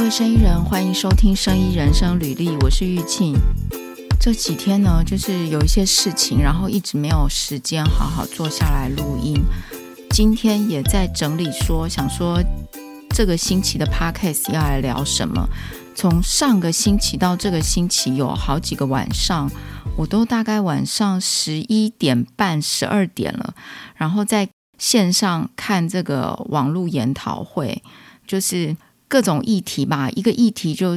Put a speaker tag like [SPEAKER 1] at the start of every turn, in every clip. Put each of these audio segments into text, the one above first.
[SPEAKER 1] 各位生意人，欢迎收听生意人生履历，我是玉庆。这几天呢，就是有一些事情，然后一直没有时间好好坐下来录音。今天也在整理想说这个星期的 podcast 要来聊什么。从上个星期到这个星期有好几个晚上，我都大概晚上11点半、12点了，然后在线上看这个网络研讨会，就是各种议题吧。一个议题就是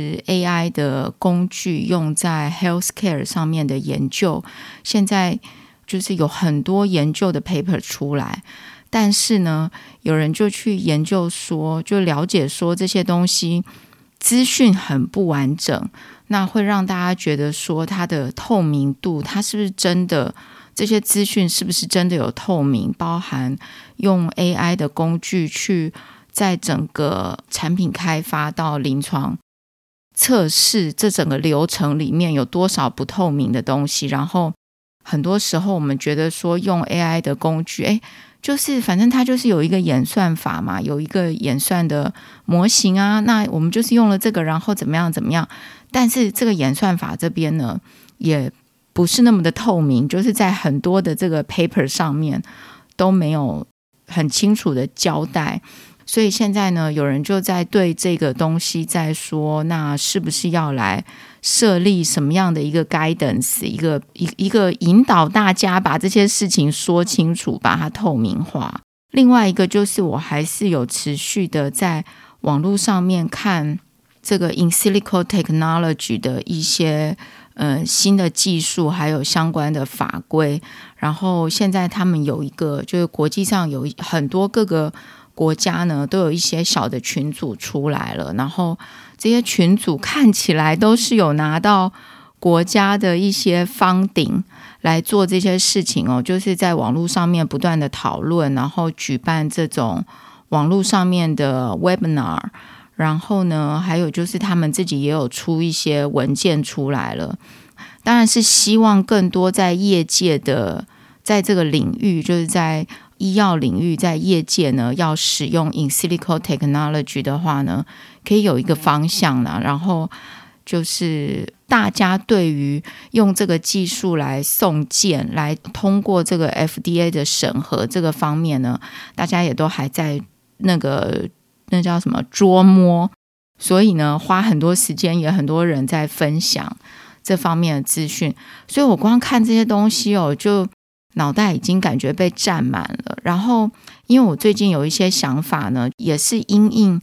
[SPEAKER 1] AI 的工具用在 healthcare 上面的研究，现在就是有很多研究的 paper 出来，但是呢，有人就去研究就了解说这些东西资讯很不完整，那会让大家觉得说它的透明度，它是不是真的，这些资讯是不是真的有透明，包含用 AI 的工具去在整个产品开发到临床测试这整个流程里面有多少不透明的东西。然后很多时候我们觉得说用 AI 的工具，就是反正它就是有一个演算法嘛，有一个演算的模型啊，那我们就是用了这个，然后怎么样怎么样。但是这个演算法这边呢，也不是那么的透明，就是在很多的这个 paper 上面都没有很清楚的交代。所以现在呢，有人就在对这个东西在说，那是不是要来设立什么样的一个 guidance， 一个引导大家把这些事情说清楚，把它透明化。另外一个就是我还是有持续的在网络上面看这个 in silico technology 的一些新的技术，还有相关的法规。然后现在他们有一个，就是国际上有很多各个国家呢都有一些小的群组出来了，然后这些群组看起来都是有拿到国家的一些funding来做这些事情哦，就是在网络上面不断的讨论，然后举办这种网络上面的 webinar， 然后呢还有就是他们自己也有出一些文件出来了。当然是希望更多在业界的，在这个领域，就是在医药领域，在业界呢要使用 in silico technology 的话呢，可以有一个方向啦。然后就是大家对于用这个技术来送件，来通过这个 FDA 的审核这个方面呢，大家也都还在那叫什么琢磨。所以呢，花很多时间，也很多人在分享这方面的资讯。所以我光看这些东西就脑袋已经感觉被占满了。然后因为我最近有一些想法呢，也是因应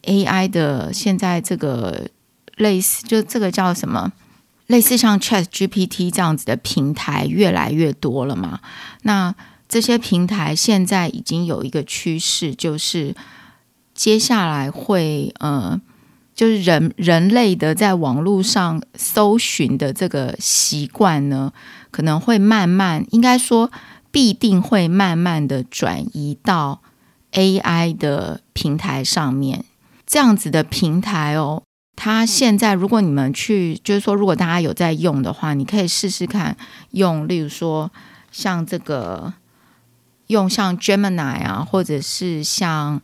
[SPEAKER 1] AI 的现在这个类似，就这个叫什么，类似像 ChatGPT 这样子的平台越来越多了嘛。那这些平台现在已经有一个趋势，就是接下来会就是人类的在网络上搜寻的这个习惯呢，可能会慢慢，应该说必定会慢慢的转移到 AI 的平台上面。这样子的平台它现在如果你们就是说如果大家有在用的话，你可以试试看用，例如说像这个，用像 Gemini 啊，或者是像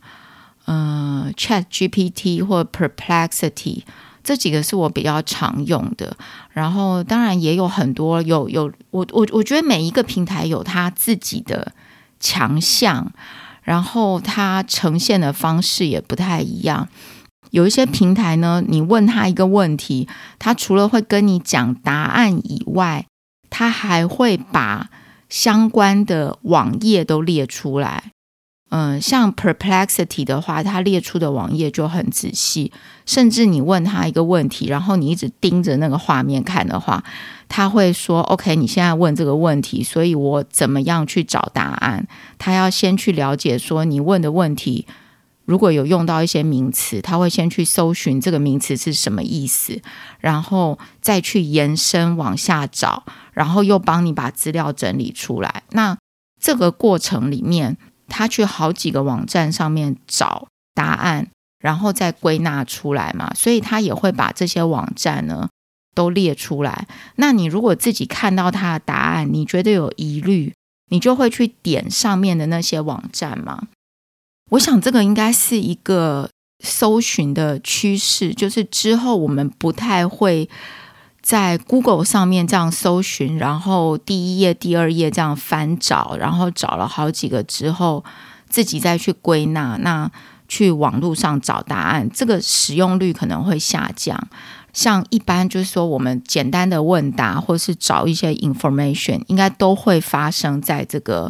[SPEAKER 1] ChatGPT 或 Perplexity， 这几个是我比较常用的。然后当然也有很多我觉得每一个平台有它自己的强项，然后它呈现的方式也不太一样。有一些平台呢，你问他一个问题，他除了会跟你讲答案以外，他还会把相关的网页都列出来。像 Perplexity 的话，它列出的网页就很仔细，甚至你问他一个问题，然后你一直盯着那个画面看的话，他会说 OK， 你现在问这个问题，所以我怎么样去找答案。他要先去了解说你问的问题如果有用到一些名词，他会先去搜寻这个名词是什么意思，然后再去延伸往下找，然后又帮你把资料整理出来。那这个过程里面，他去好几个网站上面找答案，然后再归纳出来嘛，所以他也会把这些网站呢都列出来。那你如果自己看到他的答案，你觉得有疑虑，你就会去点上面的那些网站嘛。我想这个应该是一个搜寻的趋势，就是之后我们不太会在 Google 上面这样搜寻，然后第一页第二页这样翻找，然后找了好几个之后自己再去归纳，那去网络上找答案，这个使用率可能会下降。像一般就是说我们简单的问答或是找一些 information 应该都会发生在这个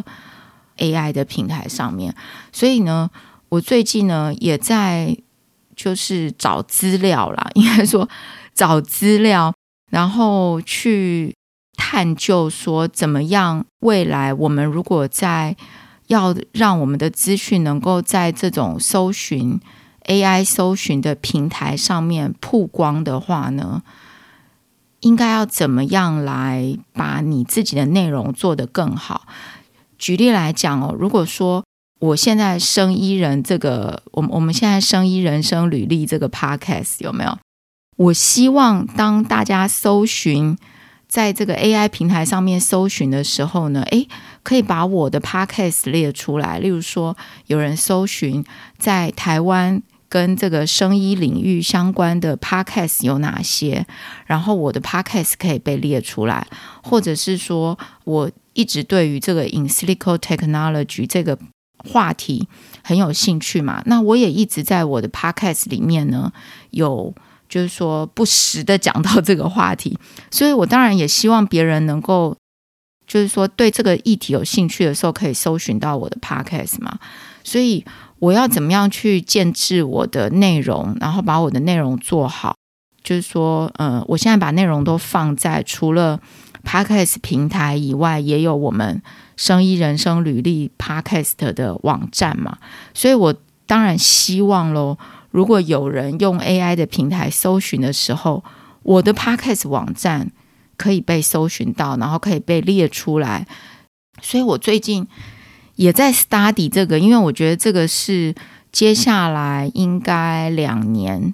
[SPEAKER 1] AI 的平台上面。所以呢我最近呢也在就是找资料啦，应该说找资料，然后去探究说怎么样未来我们如果在要让我们的资讯能够在这种搜寻 AI 搜寻的平台上面曝光的话呢，应该要怎么样来把你自己的内容做得更好。举例来讲哦，如果说我现在生医人这个我们现在生医人生履历这个 podcast 有没有，我希望当大家搜寻在这个 AI 平台上面搜寻的时候呢，可以把我的 podcast 列出来。例如说有人搜寻在台湾跟这个生医领域相关的 podcast 有哪些，然后我的 podcast 可以被列出来。或者是说我一直对于这个 in silico technology 这个话题很有兴趣嘛，那我也一直在我的 podcast 里面呢有就是说不时的讲到这个话题，所以我当然也希望别人能够就是说对这个议题有兴趣的时候可以搜寻到我的 podcast 嘛。所以我要怎么样去建制我的内容，然后把我的内容做好，就是说我现在把内容都放在除了 podcast 平台以外，也有我们生医人生履历 podcast 的网站嘛。所以我当然希望咯，如果有人用 AI 的平台搜寻的时候，我的 podcast 网站可以被搜寻到，然后可以被列出来。所以我最近也在 study 这个，因为我觉得这个是接下来应该2年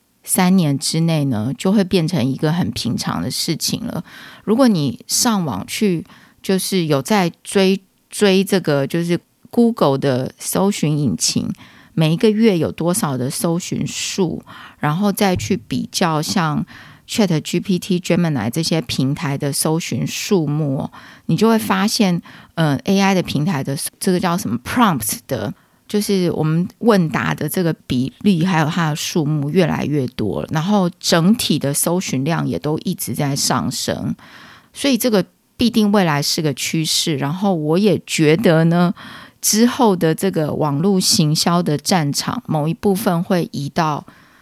[SPEAKER 1] 3年之内呢就会变成一个很平常的事情了。如果你上网去就是有在追这个就是 Google 的搜寻引擎每一个月有多少的搜寻数，然后再去比较像 ChatGPT、Gemini 这些平台的搜寻数目，你就会发现AI 的平台的这个叫什么 prompt 的，就是我们问答的这个比例还有它的数目越来越多了，然后整体的搜寻量也都一直在上升。所以这个必定未来是个趋势，然后我也觉得呢之后的这个网络行销的战场某一部分会移到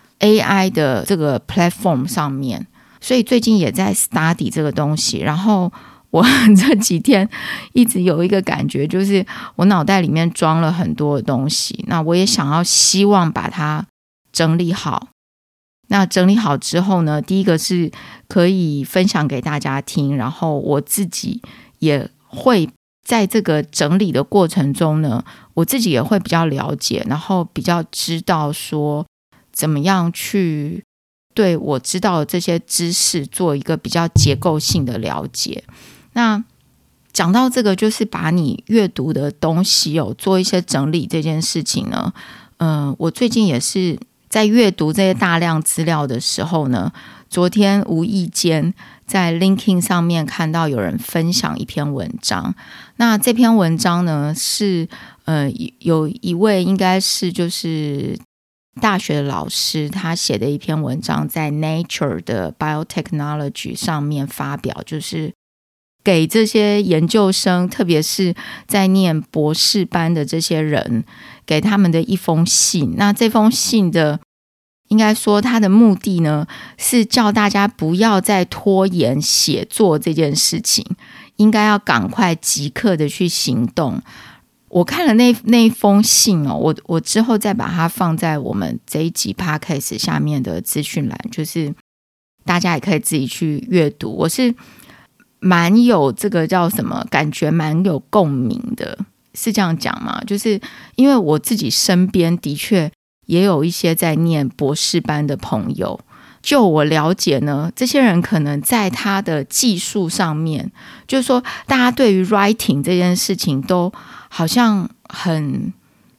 [SPEAKER 1] AI 的这个 platform 上面，所以最近也在 study 这个东西。然后我这几天一直有一个感觉，就是我脑袋里面装了很多的东西，那我也想要希望把它整理好。那整理好之后呢，第一个是可以分享给大家听，然后我自己也会在这个整理的过程中呢，我自己也会比较了解，然后比较知道说怎么样去对我知道的这些知识做一个比较结构性的了解。那讲到这个就是把你阅读的东西做一些整理这件事情呢，我最近也是在阅读这些大量资料的时候呢，昨天无意间在 LinkedIn 上面看到有人分享一篇文章。那这篇文章呢是有一位应该是就是大学的老师，他写的一篇文章在 Nature 的 Biotechnology 上面发表，就是给这些研究生，特别是在念博士班的这些人，给他们的一封信。那这封信的应该说他的目的呢是叫大家不要再拖延写作这件事情，应该要赶快即刻的去行动。我看了那封信我之后再把它放在我们这一集 podcast 下面的资讯栏，就是大家也可以自己去阅读。我是蛮有这个叫什么感觉，蛮有共鸣的，是这样讲吗？就是因为我自己身边的确也有一些在念博士班的朋友，就我了解呢，这些人可能在他的技术上面，就是说大家对于 writing 这件事情都好像很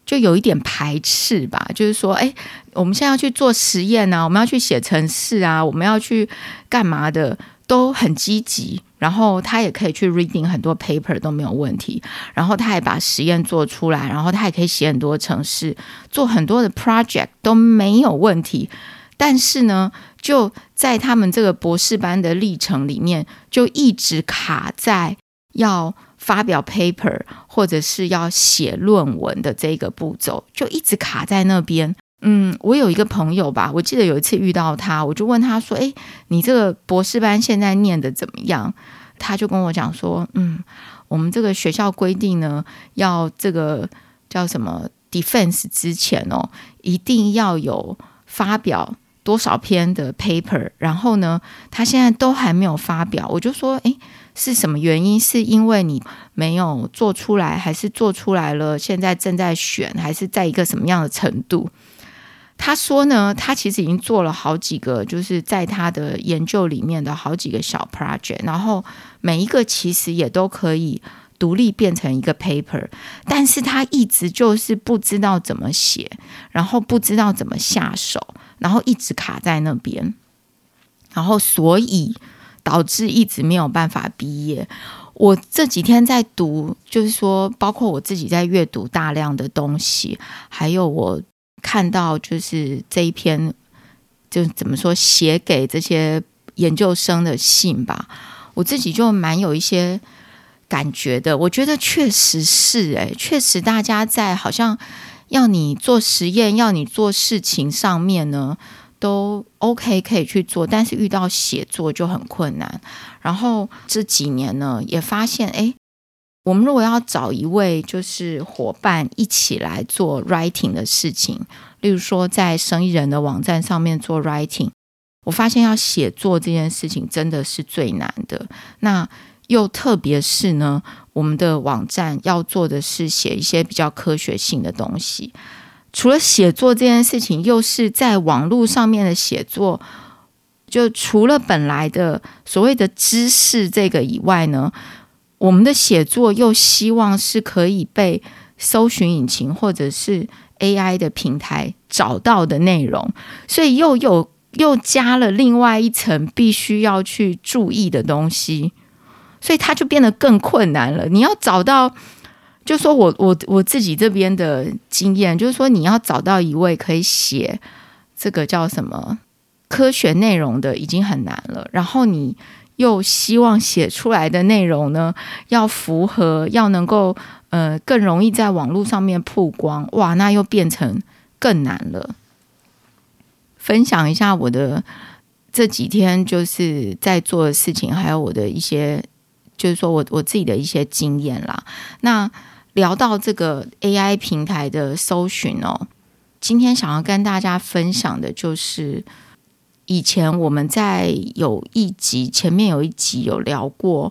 [SPEAKER 1] 就有一点排斥吧，就是说我们现在要去做实验啊，我们要去写程式啊，我们要去干嘛的，都很积极，然后他也可以去 reading 很多 paper 都没有问题，然后他也把实验做出来，然后他也可以写很多程式，做很多的 project 都没有问题。但是呢，就在他们这个博士班的历程里面，就一直卡在要发表 paper 或者是要写论文的这个步骤，就一直卡在那边。我有一个朋友吧，我记得有一次遇到他，我就问他说你这个博士班现在念的怎么样？他就跟我讲说我们这个学校规定呢，要这个叫什么 defense 之前一定要有发表多少篇的 paper， 然后呢他现在都还没有发表。我就说是什么原因？是因为你没有做出来，还是做出来了现在正在选，还是在一个什么样的程度？他说呢，他其实已经做了好几个，就是在他的研究里面的好几个小 project， 然后每一个其实也都可以独立变成一个 paper， 但是他一直就是不知道怎么写，然后不知道怎么下手，然后一直卡在那边，然后所以导致一直没有办法毕业。我这几天在读，就是说包括我自己在阅读大量的东西，还有我看到就是这一篇就怎么说写给这些研究生的信吧，我自己就蛮有一些感觉的。我觉得确实是确实大家在好像要你做实验，要你做事情上面呢都 OK 可以去做，但是遇到写作就很困难。然后这几年呢也发现我们如果要找一位就是伙伴一起来做 writing 的事情，例如说在生意人的网站上面做 writing， 我发现要写作这件事情真的是最难的。那又特别是呢，我们的网站要做的是写一些比较科学性的东西，除了写作这件事情，又是在网络上面的写作，就除了本来的所谓的知识这个以外呢，我们的写作又希望是可以被搜寻引擎或者是 AI 的平台找到的内容，所以又加了另外一层必须要去注意的东西，所以它就变得更困难了。你要找到，就说我自己这边的经验，就是说你要找到一位可以写这个叫什么科学内容的已经很难了，然后你又希望写出来的内容呢要符合，要能够更容易在网络上面曝光，哇，那又变成更难了。分享一下我的这几天就是在做的事情，还有我的一些就是说我自己的一些经验啦。那聊到这个 AI 平台的搜寻今天想要跟大家分享的就是以前我们在前面有一集有聊过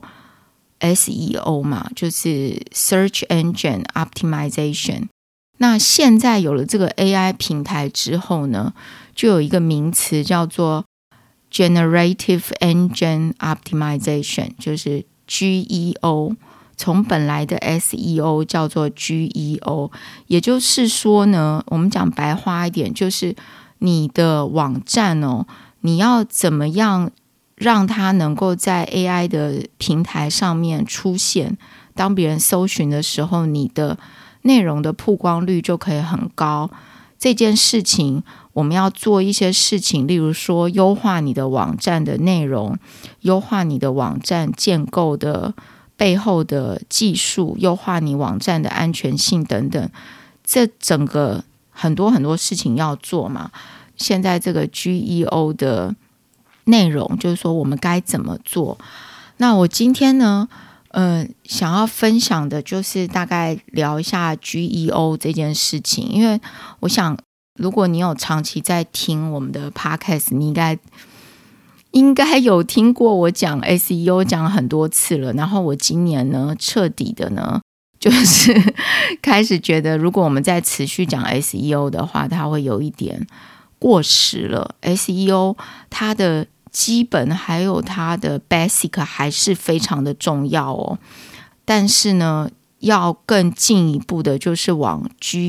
[SPEAKER 1] SEO 嘛，就是 Search Engine Optimization。 那现在有了这个 AI 平台之后呢，就有一个名词叫做 Generative Engine Optimization， 就是 GEO， 从本来的 SEO 叫做 GEO。 也就是说呢，我们讲白话一点，就是你的网站你要怎么样让它能够在 AI 的平台上面出现，当别人搜寻的时候，你的内容的曝光率就可以很高。这件事情我们要做一些事情，例如说优化你的网站的内容，优化你的网站建构的背后的技术，优化你网站的安全性等等，这整个很多很多事情要做嘛。现在这个 GEO 的内容就是说我们该怎么做。那我今天呢想要分享的就是大概聊一下 GEO 这件事情，因为我想如果你有长期在听我们的 podcast， 你应该有听过我讲 SEO 讲了很多次了。然后我今年呢彻底的呢就是开始觉得如果我们再持续讲 SEO 的话，它会有一点过时了。 SEO 它的基本还有它的 basic 还是非常的重要但是呢要更进一步的就是往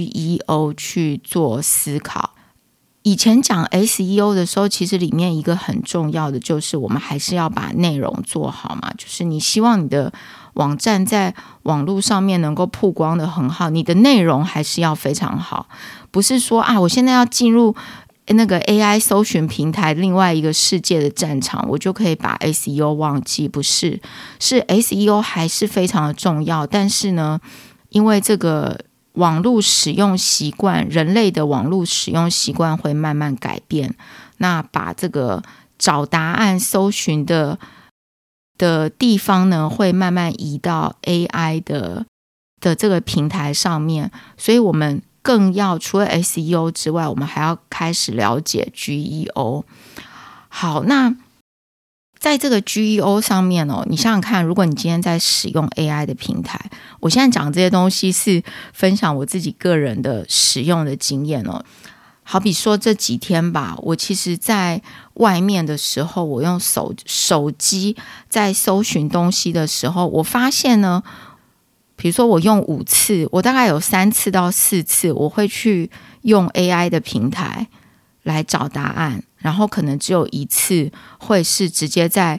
[SPEAKER 1] GEO 去做思考。以前讲 SEO 的时候，其实里面一个很重要的就是我们还是要把内容做好嘛，就是你希望你的网站在网络上面能够曝光的很好，你的内容还是要非常好，不是说我现在要进入那个 AI 搜寻平台另外一个世界的战场，我就可以把 SEO 忘记，不是，是 SEO 还是非常的重要，但是呢，因为这个网络使用习惯，人类的网络使用习惯会慢慢改变，那把这个找答案搜寻的地方呢，会慢慢移到 AI 的这个平台上面，所以我们更要除了 SEO 之外，我们还要开始了解 GEO。 好，那在这个 GEO 上面你想想看，如果你今天在使用 AI 的平台，我现在讲这些东西是分享我自己个人的使用的经验好比说这几天吧，我其实在外面的时候，我用手机在搜寻东西的时候，我发现呢，比如说我用5次，我大概有3次到4次我会去用 AI 的平台来找答案，然后可能只有1次会是直接在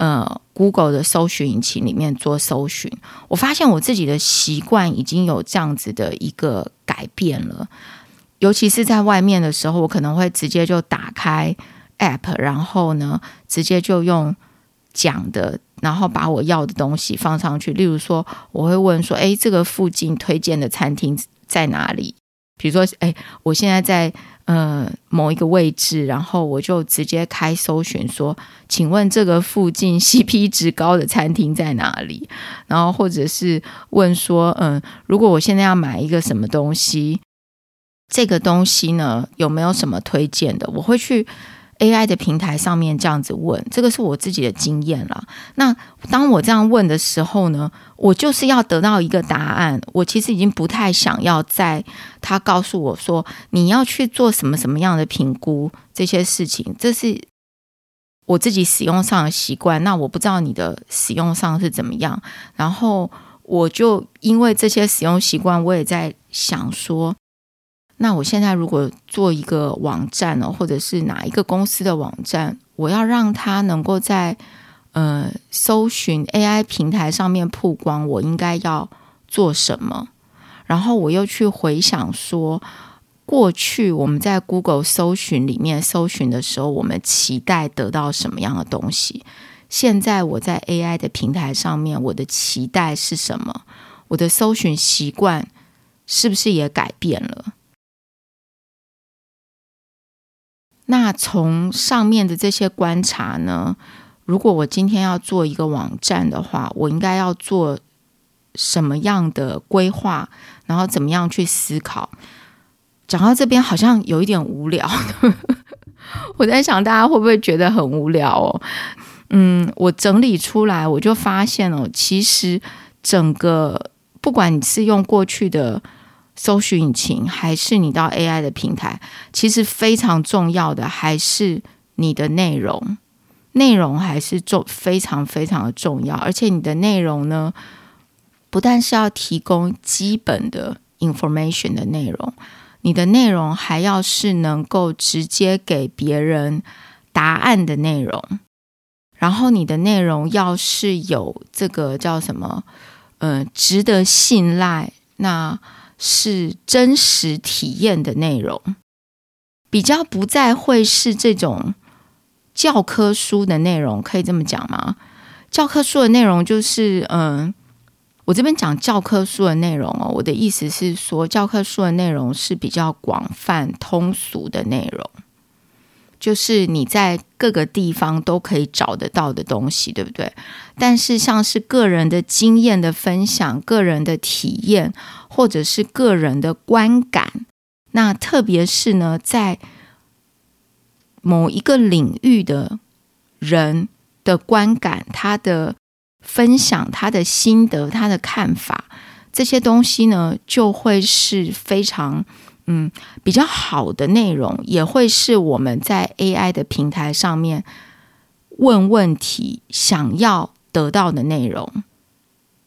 [SPEAKER 1] Google 的搜寻引擎里面做搜寻。我发现我自己的习惯已经有这样子的一个改变了，尤其是在外面的时候，我可能会直接就打开 App， 然后呢直接就用讲的，然后把我要的东西放上去。例如说我会问说这个附近推荐的餐厅在哪里，比如说我现在在某一个位置，然后我就直接开搜寻说请问这个附近 CP 值高的餐厅在哪里，然后或者是问说如果我现在要买一个什么东西，这个东西呢有没有什么推荐的，我会去 AI 的平台上面这样子问，这个是我自己的经验啦。那当我这样问的时候呢，我就是要得到一个答案，我其实已经不太想要在他告诉我说你要去做什么什么样的评估，这些事情这是我自己使用上的习惯，那我不知道你的使用上是怎么样，然后我就因为这些使用习惯，我也在想说，那我现在如果做一个网站或者是哪一个公司的网站，我要让它能够在搜寻 AI 平台上面曝光，我应该要做什么？然后我又去回想说，过去我们在 Google 搜寻里面搜寻的时候，我们期待得到什么样的东西？现在我在 AI 的平台上面，我的期待是什么？我的搜寻习惯是不是也改变了？那从上面的这些观察呢，如果我今天要做一个网站的话，我应该要做什么样的规划，然后怎么样去思考？讲到这边好像有一点无聊我在想大家会不会觉得很无聊我整理出来，我就发现其实整个不管你是用过去的搜寻引擎还是你到 AI 的平台，其实非常重要的还是你的内容还是非常非常的重要。而且你的内容呢，不但是要提供基本的 information 的内容，你的内容还要是能够直接给别人答案的内容，然后你的内容要是有这个叫什么值得信赖，那是真实体验的内容，比较不再会是这种教科书的内容，可以这么讲吗？教科书的内容就是我这边讲教科书的内容我的意思是说教科书的内容是比较广泛通俗的内容，就是你在各个地方都可以找得到的东西，对不对？但是像是个人的经验的分享，个人的体验，或者是个人的观感，那特别是呢，在某一个领域的人的观感，他的分享，他的心得，他的看法，这些东西呢，就会是非常比较好的内容，也会是我们在 AI 的平台上面问问题想要得到的内容。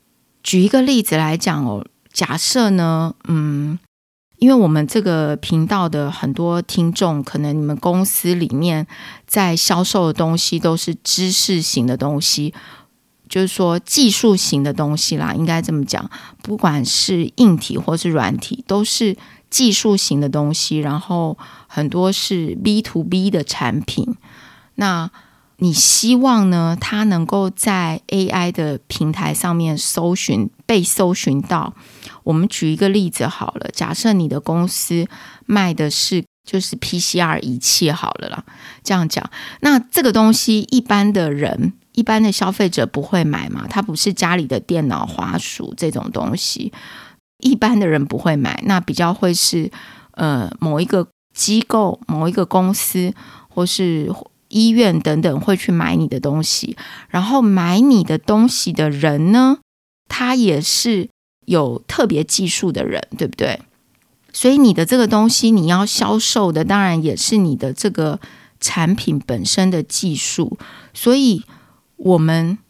[SPEAKER 1] 举一个例子来讲哦，假设呢，因为我们这个频道的很多听众，可能你们公司里面在销售的东西都是知识型的东西，就是说技术型的东西啦，应该这么讲，不管是硬体或是软体，都是技术型的东西，然后很多是 B to B 的产品。那你希望呢，它能够在 AI 的平台上面被搜寻到。我们举一个例子好了，假设你的公司卖的是就是 PCR 仪器好了啦，这样讲，那这个东西一般的消费者不会买嘛，它不是家里的电脑滑鼠这种东西，一般的人不会买，那比较会是某一个机构、某一个公司或是医院等等会去买你的东西，然后买你的东西的人呢，他也是有特别技术的人，对不对？所以你的这个东西你要销售的当然也是你的这个产品本身的技术。所以我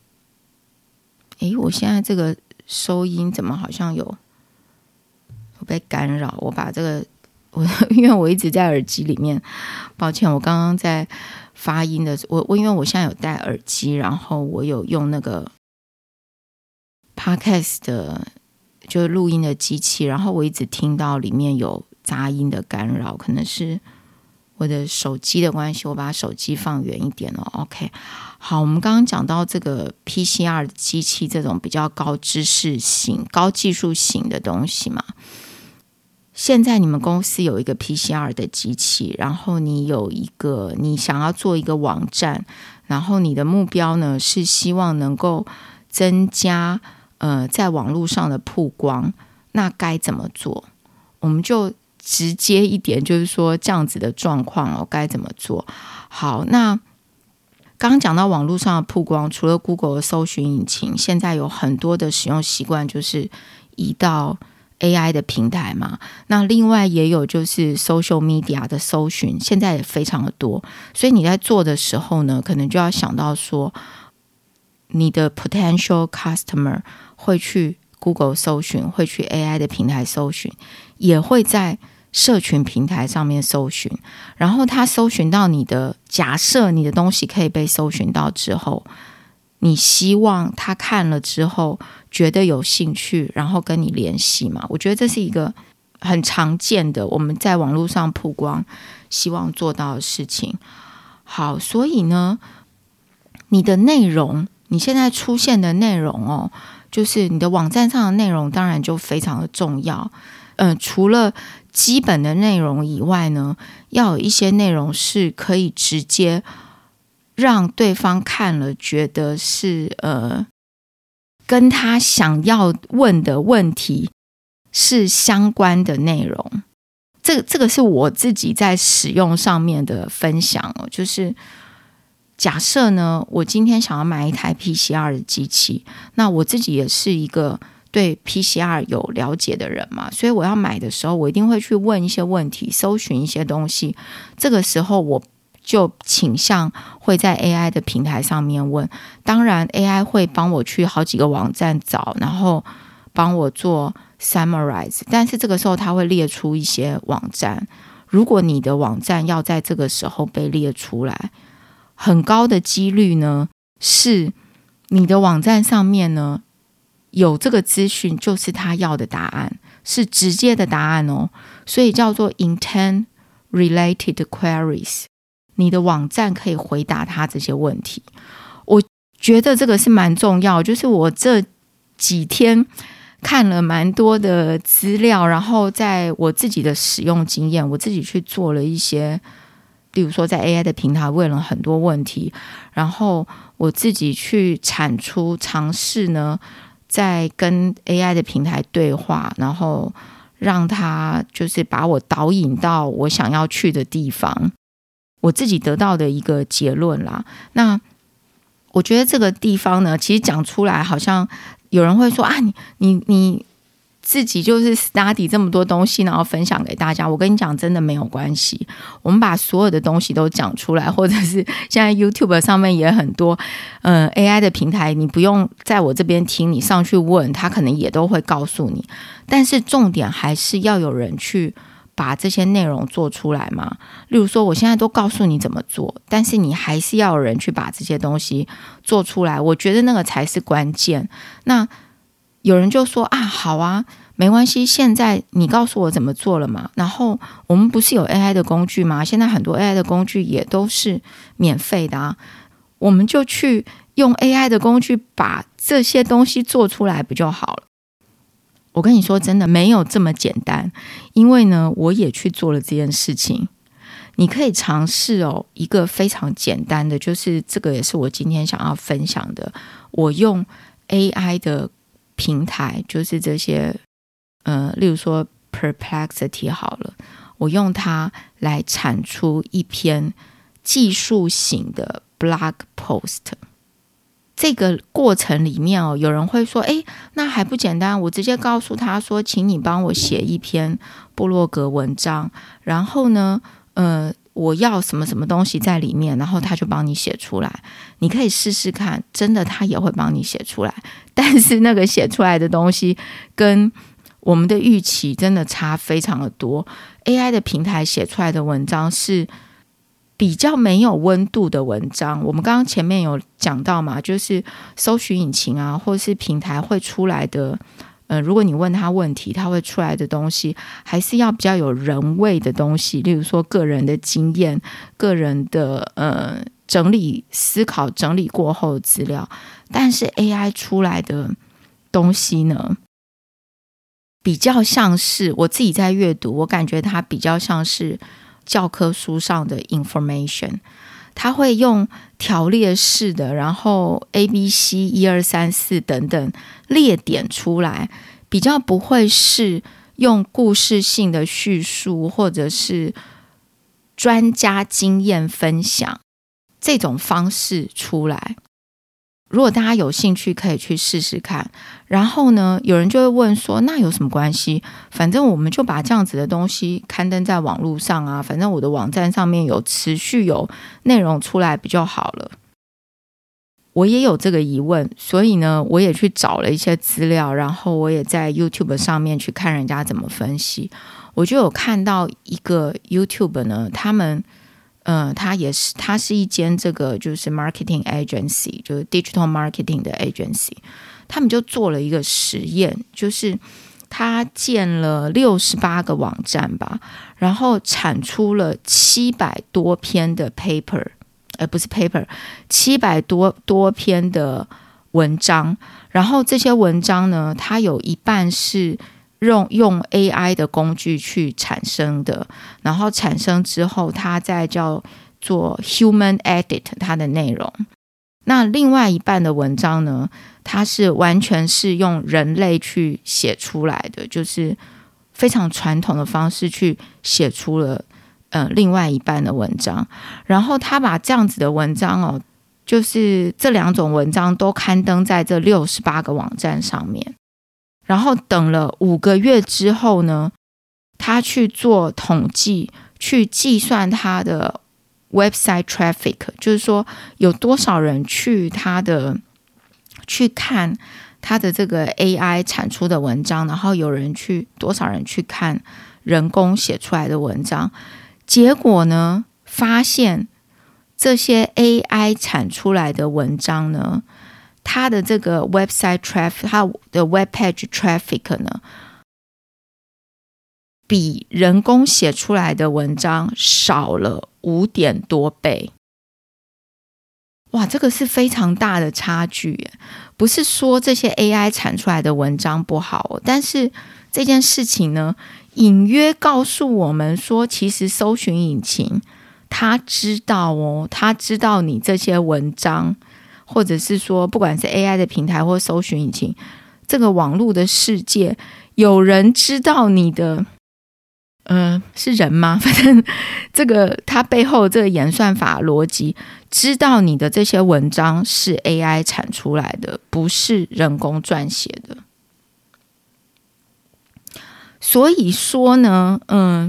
[SPEAKER 1] 现在这个收音怎么好像有被干扰，我把这个因为我一直在耳机里面，抱歉，我刚刚在发音的因为我现在有戴耳机，然后我有用那个 podcast 的就是录音的机器，然后我一直听到里面有杂音的干扰，可能是我的手机的关系，我把手机放远一点哦。 OK， 好，我们刚刚讲到这个 PCR 的机器，这种比较高知识型高技术型的东西嘛，现在你们公司有一个 PCR 的机器，然后你想要做一个网站，然后你的目标呢是希望能够增加在网络上的曝光，那该怎么做？我们就直接一点，就是说这样子的状况该怎么做？好，那刚刚讲到网络上的曝光，除了 Google 的搜寻引擎，现在有很多的使用习惯就是移到 AI 的平台嘛，那另外也有就是 social media 的搜寻，现在也非常的多，所以你在做的时候呢，可能就要想到说你的 potential customer 会去 Google 搜寻，会去 AI 的平台搜寻，也会在社群平台上面搜寻，然后他搜寻到假设你的东西可以被搜寻到之后，你希望他看了之后觉得有兴趣，然后跟你联系嘛。我觉得这是一个很常见的我们在网络上曝光希望做到的事情。好，所以呢，你的内容，你现在出现的内容就是你的网站上的内容当然就非常的重要。除了基本的内容以外呢，要有一些内容是可以直接让对方看了觉得是跟他想要问的问题是相关的内容。这个是我自己在使用上面的分享就是假设呢，我今天想要买一台 PCR 的机器，那我自己也是一个对 PCR 有了解的人嘛，所以我要买的时候，我一定会去问一些问题，搜寻一些东西。这个时候我就倾向会在 AI 的平台上面问，当然 AI 会帮我去好几个网站找，然后帮我做 summarize， 但是这个时候它会列出一些网站，如果你的网站要在这个时候被列出来，很高的几率呢是你的网站上面呢有这个资讯，就是他要的答案，是直接的答案所以叫做 intent related queries， 你的网站可以回答他这些问题。我觉得这个是蛮重要，就是我这几天看了蛮多的资料，然后在我自己的使用经验，我自己去做了一些，例如说在 AI 的平台问了很多问题，然后我自己去尝试呢在跟 AI 的平台对话，然后让它就是把我导引到我想要去的地方，我自己得到的一个结论啦。那我觉得这个地方呢，其实讲出来好像有人会说啊，你自己就是 study 这么多东西，然后分享给大家。我跟你讲，真的没有关系。我们把所有的东西都讲出来，或者是现在 YouTube 上面也很多AI 的平台，你不用在我这边听，你上去问，他可能也都会告诉你。但是重点还是要有人去把这些内容做出来嘛。例如说，我现在都告诉你怎么做，但是你还是要有人去把这些东西做出来。我觉得那个才是关键。那有人就说啊，好啊，没关系，现在你告诉我怎么做了嘛。然后我们不是有 AI 的工具吗？现在很多 AI 的工具也都是免费的啊，我们就去用 AI 的工具把这些东西做出来不就好了？我跟你说，真的没有这么简单，因为呢，我也去做了这件事情。你可以尝试一个非常简单的，就是这个也是我今天想要分享的。我用 AI 的平台，就是这些例如说 Perplexity 好了，我用它来产出一篇技术型的 blog post。这个过程里面有人会说，那还不简单？我直接告诉他说，请你帮我写一篇部落格文章，然后呢，我要什么什么东西在里面，然后他就帮你写出来。你可以试试看，真的他也会帮你写出来，但是那个写出来的东西跟我们的预期真的差非常的多。 AI 的平台写出来的文章是比较没有温度的文章。我们刚刚前面有讲到嘛，就是搜寻引擎啊，或是平台会出来的如果你问他问题，他会出来的东西还是要比较有人味的东西，例如说个人的经验，个人的整理思考整理过后的资料。但是 AI 出来的东西呢，比较像是我自己在阅读，我感觉它比较像是教科书上的 information， 它会用条列式的，然后 ABC 1、2、3、4等等列点出来，比较不会是用故事性的叙述或者是专家经验分享这种方式出来。如果大家有兴趣可以去试试看。然后呢，有人就会问说，那有什么关系？反正我们就把这样子的东西刊登在网络上啊，反正我的网站上面有持续有内容出来不就好了？我也有这个疑问，所以呢，我也去找了一些资料，然后我也在 YouTube 上面去看人家怎么分析。我就有看到一个 YouTube 呢，它是一间这个就是 marketing agency， 就是 digital marketing 的 agency， 他们就做了一个实验，就是他建了68个网站吧，然后产出了700多篇的 paper， 不是 paper，700多篇的文章，然后这些文章呢，它有一半是用 AI 的工具去产生的，然后产生之后它再叫做 human edit 它的内容。那另外一半的文章呢，它是完全是用人类去写出来的，就是非常传统的方式去写出了另外一半的文章。然后他把这样子的文章就是这两种文章都刊登在这68个网站上面。然后等了5个月之后呢，他去做统计，去计算他的 website traffic， 就是说有多少人去看他的这个 AI 产出的文章，然后多少人去看人工写出来的文章。结果呢，发现这些 AI 产出来的文章呢，它的这个 website traffic， 它的 web page traffic 呢，比人工写出来的文章少了5点多倍。哇，这个是非常大的差距耶。不是说这些 AI 产出来的文章不好，但是这件事情呢，隐约告诉我们说，其实搜寻引擎它知道你这些文章，或者是说不管是 AI 的平台或搜寻引擎，这个网络的世界有人知道你的是人吗？反正这个它背后这个演算法逻辑知道你的这些文章是 AI 产出来的，不是人工撰写的。 所以说呢，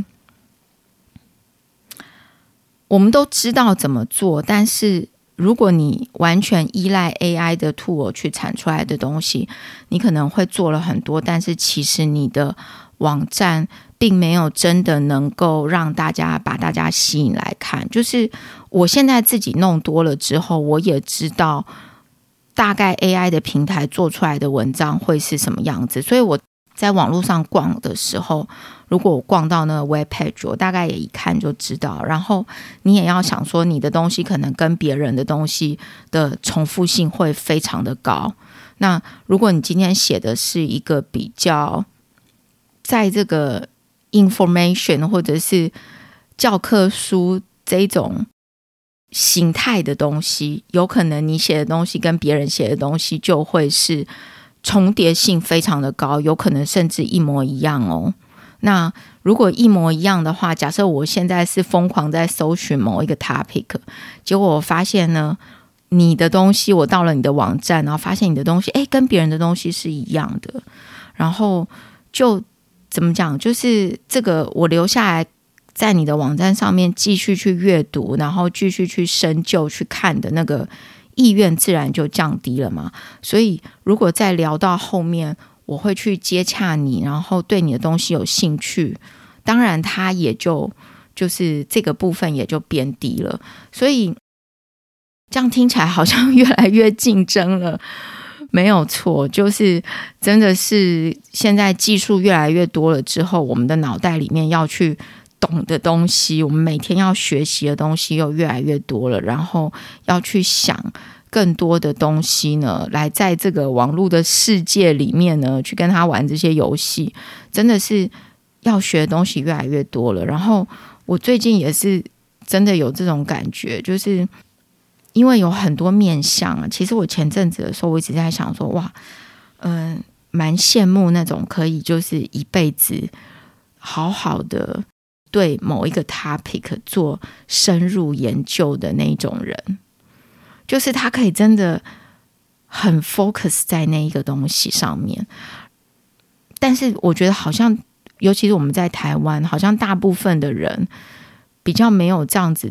[SPEAKER 1] 我们都知道怎么做，但是如果你完全依赖 AI 的 tool 去产出来的东西，你可能会做了很多，但是其实你的网站并没有真的能够让大家把大家吸引来看。就是我现在自己弄多了之后，我也知道大概 AI 的平台做出来的文章会是什么样子，所以我在网络上逛的时候，如果我逛到那个 web page， 我大概也一看就知道。然后你也要想说，你的东西可能跟别人的东西的重复性会非常的高。那如果你今天写的是一个比较在这个 information 或者是教科书这种形态的东西，有可能你写的东西跟别人写的东西就会是重叠性非常的高，有可能甚至一模一样哦。那如果一模一样的话，假设我现在是疯狂在搜寻某一个 topic， 结果我发现呢，你的东西我到了你的网站，然后发现你的东西跟别人的东西是一样的，然后就怎么讲，就是这个我留下来在你的网站上面继续去阅读，然后继续去深究去看的那个意愿自然就降低了嘛。所以如果再聊到后面我会去接洽你，然后对你的东西有兴趣，当然它也就是这个部分也就变低了。所以这样听起来好像越来越竞争了，没有错，就是真的是现在技术越来越多了之后，我们的脑袋里面要去懂的东西，我们每天要学习的东西又越来越多了，然后要去想更多的东西呢，来在这个网络的世界里面呢，去跟他玩这些游戏，真的是要学的东西越来越多了。然后我最近也是真的有这种感觉，就是因为有很多面向啊。其实我前阵子的时候，我一直在想说，哇，蛮羡慕那种可以就是一辈子好好的对某一个 topic 做深入研究的那种人，就是他可以真的很 focus 在那一个东西上面。但是我觉得好像尤其是我们在台湾，好像大部分的人比较没有这样子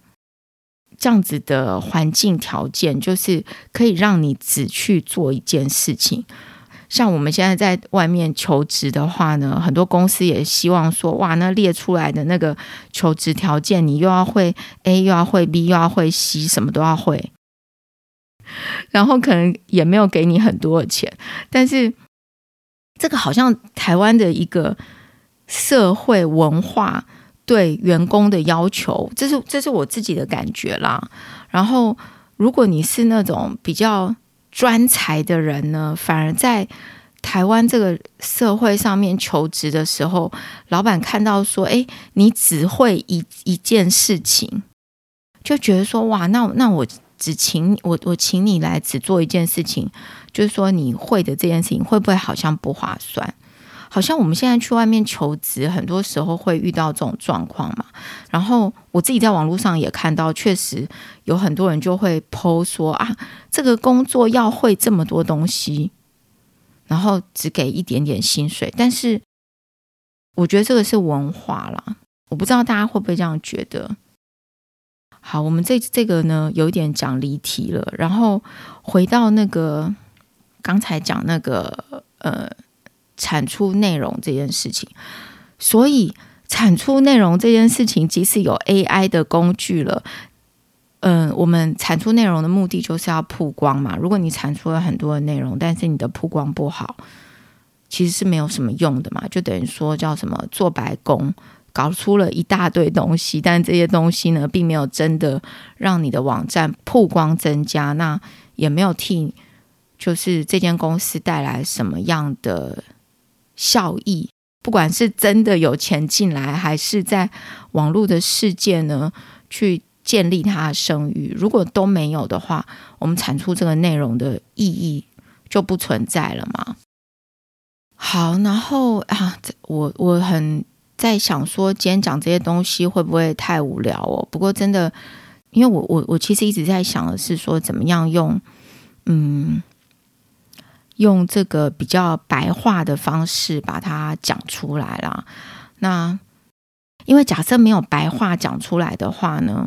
[SPEAKER 1] 的环境条件，就是可以让你只去做一件事情。像我们现在在外面求职的话呢，很多公司也希望说，哇，那列出来的那个求职条件，你又要会 A 又要会 B 又要会 C， 什么都要会，然后可能也没有给你很多的钱。但是这个好像台湾的一个社会文化对员工的要求，这是我自己的感觉啦。然后如果你是那种比较专才的人呢，反而在台湾这个社会上面求职的时候，老板看到说，你只会一件事情，就觉得说，哇，那我请你来只做一件事情，就是说你会的这件事情会不会好像不划算？好像我们现在去外面求职，很多时候会遇到这种状况嘛。然后我自己在网络上也看到，确实有很多人就会 po 说啊，这个工作要会这么多东西，然后只给一点点薪水。但是我觉得这个是文化啦，我不知道大家会不会这样觉得。好，我们这个呢有一点讲离题了，然后回到那个刚才讲那个产出内容这件事情。所以产出内容这件事情，即使有 AI 的工具了，我们产出内容的目的就是要曝光嘛。如果你产出了很多的内容，但是你的曝光不好，其实是没有什么用的嘛，就等于说叫什么做白工，搞出了一大堆东西，但这些东西呢，并没有真的让你的网站曝光增加，那也没有替就是这间公司带来什么样的效益。不管是真的有钱进来，还是在网络的世界呢去建立它的声誉，如果都没有的话，我们产出这个内容的意义就不存在了嘛。好，然后我很在想说，今天讲这些东西会不会太无聊哦？不过真的，因为我其实一直在想的是说，怎么样用用这个比较白话的方式把它讲出来啦。那因为假设没有白话讲出来的话呢，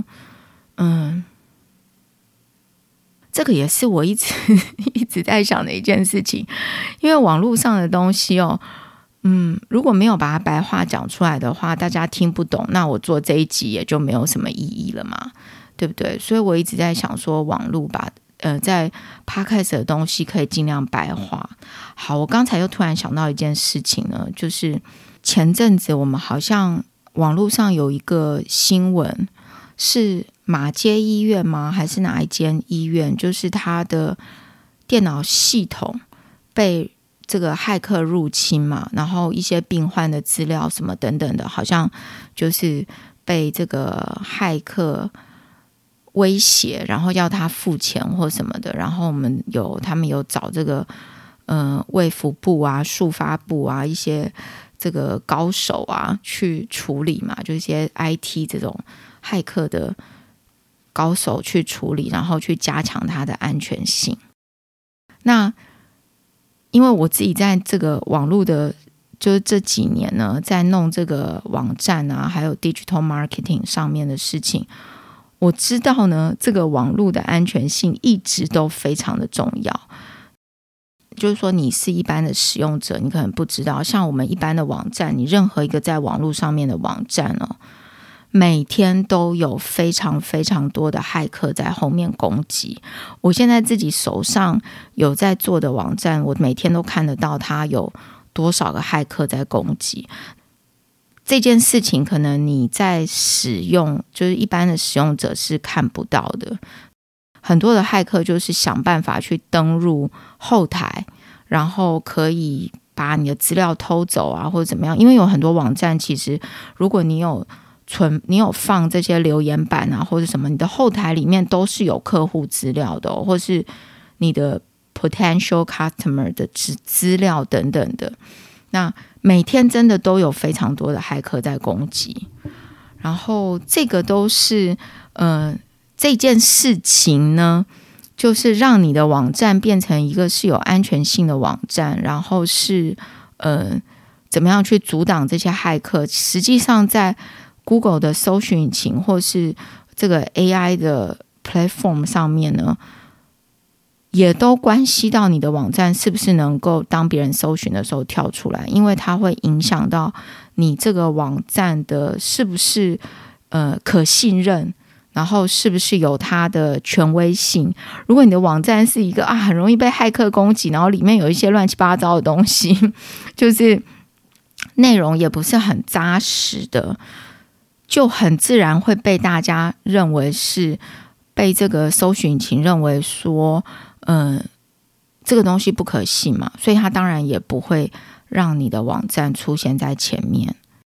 [SPEAKER 1] 这个也是我一直在想的一件事情。因为网络上的东西如果没有把它白话讲出来的话，大家听不懂，那我做这一集也就没有什么意义了嘛，对不对？所以我一直在想说，网络在 Podcast 的东西可以尽量白话。好，我刚才又突然想到一件事情呢，就是前阵子我们好像网络上有一个新闻，是马街医院吗？还是哪一间医院？就是他的电脑系统被这个骇客入侵嘛，然后一些病患的资料什么等等的，好像就是被这个骇客威胁，然后要他付钱或什么的。然后他们有找这个卫福部啊、数发部啊一些这个高手啊去处理嘛，就一些 IT 这种骇客的高手去处理，然后去加强它的安全性。那因为我自己在这个网络的就是这几年呢，在弄这个网站啊还有 digital marketing 上面的事情，我知道呢这个网络的安全性一直都非常的重要。就是说你是一般的使用者，你可能不知道，像我们一般的网站，你任何一个在网络上面的网站每天都有非常非常多的骇客在后面攻击。我现在自己手上有在做的网站，我每天都看得到它有多少个骇客在攻击。这件事情可能你在使用，就是一般的使用者是看不到的。很多的骇客就是想办法去登入后台，然后可以把你的资料偷走啊，或者怎么样。因为有很多网站，其实如果你有放这些留言板啊，或者什么，你的后台里面都是有客户资料的或是你的 potential customer 的资料等等的。那每天真的都有非常多的骇客在攻击，然后这个都是这件事情呢，就是让你的网站变成一个是有安全性的网站，然后是怎么样去阻挡这些骇客。实际上在 Google 的搜寻引擎或是这个 AI 的 platform 上面呢，也都关系到你的网站是不是能够当别人搜寻的时候跳出来，因为它会影响到你这个网站的是不是可信任，然后是不是有它的权威性。如果你的网站是一个很容易被骇客攻击，然后里面有一些乱七八糟的东西，就是内容也不是很扎实的，就很自然会被大家认为是被这个搜寻引擎认为说这个东西不可信嘛，所以它当然也不会让你的网站出现在前面。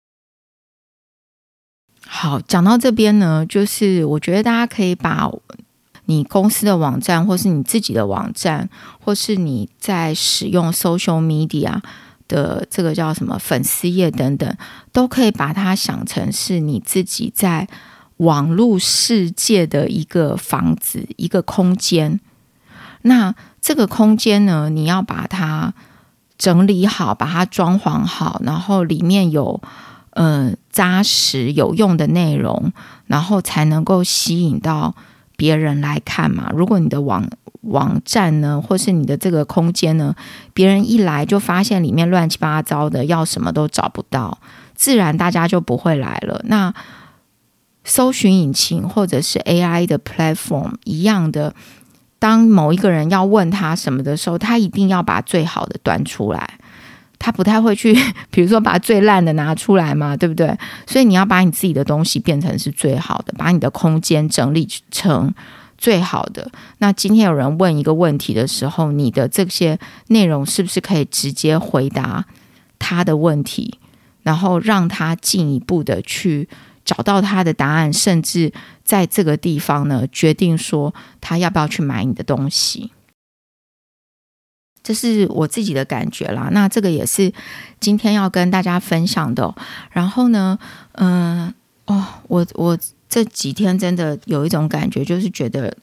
[SPEAKER 1] 好，讲到这边呢，就是我觉得大家可以把你公司的网站，或是你自己的网站，或是你在使用 social media 的这个叫什么粉丝页等等，都可以把它想成是你自己在网络世界的一个房子，一个空间。那这个空间呢，你要把它整理好，把它装潢好，然后里面有扎实有用的内容，然后才能够吸引到别人来看嘛。如果你的网站呢，或是你的这个空间呢，别人一来就发现里面乱七八糟的，要什么都找不到，自然大家就不会来了。那搜寻引擎或者是 AI 的 platform 一样的，当某一个人要问他什么的时候，他一定要把最好的端出来，他不太会去比如说把最烂的拿出来嘛，对不对？所以你要把你自己的东西变成是最好的，把你的空间整理成最好的。那今天有人问一个问题的时候，你的这些内容是不是可以直接回答他的问题，然后让他进一步的去找到他的答案，甚至在这个地方呢决定说他要不要去买你的东西。这是我自己的感觉啦，那这个也是今天要跟大家分享的。然后呢我这几天真的有一种感觉，就是觉得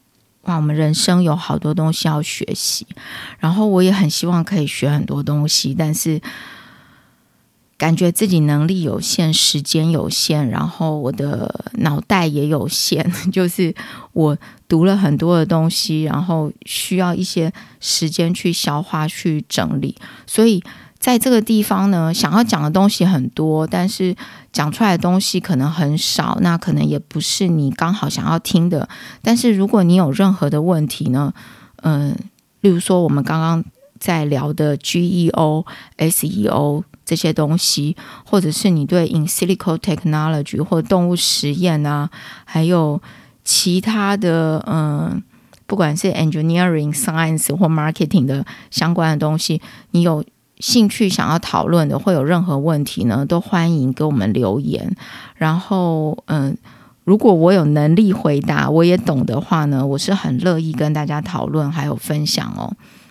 [SPEAKER 1] 哇，我们人生有好多东西要学习，然后我也很希望可以学很多东西，但是感觉自己能力有限，时间有限，然后我的脑袋也有限，就是我读了很多的东西，然后需要一些时间去消化去整理，所以在这个地方呢，想要讲的东西很多，但是讲出来的东西可能很少，那可能也不是你刚好想要听的。但是如果你有任何的问题呢，例如说我们刚刚在聊的 GEO、SEO 这些东西，或者是你对 in silico technology 或动物实验啊，还有其他的不管是 engineering、science 或 marketing 的相关的东西，你有兴趣想要讨论的，会有任何问题呢，都欢迎给我们留言。然后如果我有能力回答，我也懂的话呢，我是很乐意跟大家讨论还有分享哦。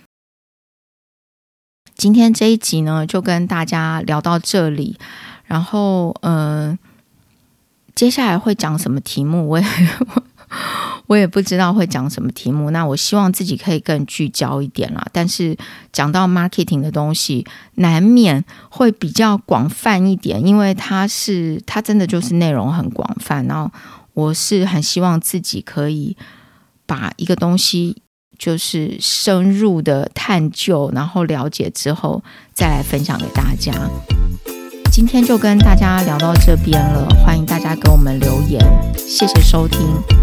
[SPEAKER 1] 今天这一集呢，就跟大家聊到这里，然后接下来会讲什么题目，我也不知道会讲什么题目，那我希望自己可以更聚焦一点啦。但是讲到 marketing 的东西，难免会比较广泛一点，因为它真的就是内容很广泛，然后我是很希望自己可以把一个东西就是深入的探究，然后了解之后再来分享给大家。今天就跟大家聊到这边了，欢迎大家给我们留言，谢谢收听。